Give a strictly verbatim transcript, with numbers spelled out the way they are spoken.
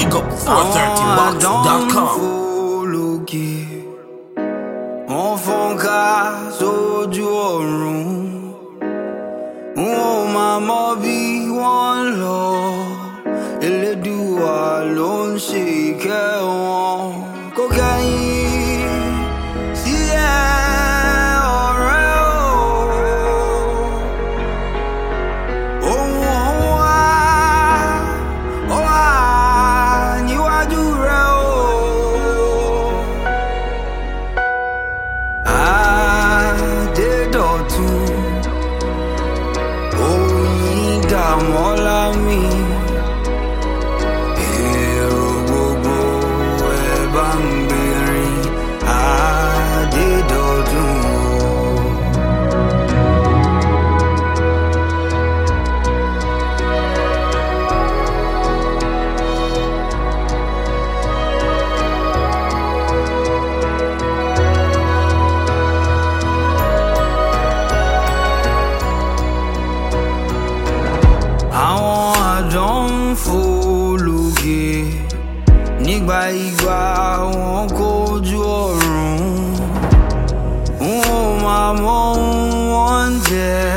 Big up four thirty box dot com. Wọ́n fọ́n ká sójú ọ̀run, wọn ò máa mọ bí wọ́n lọ. Elédùà ló ń ṣe ìkẹ́ wọn. Kò kẹ́yìn sí ẹ ọ̀rẹ́ o. Ohun ọ̀hún wá, ó wà níwájú rẹ o. Adédọ̀tun, Oyin Dàmọ́lá mi. Èrò gbogbo ẹ bá ń gbèrè Adédọ̀tun o. Àwọn àdán ń fò lókè nígbà ìgbà wọn kojú ọ̀run, wọn ò máa mọ ohun wọ́n ń jẹ.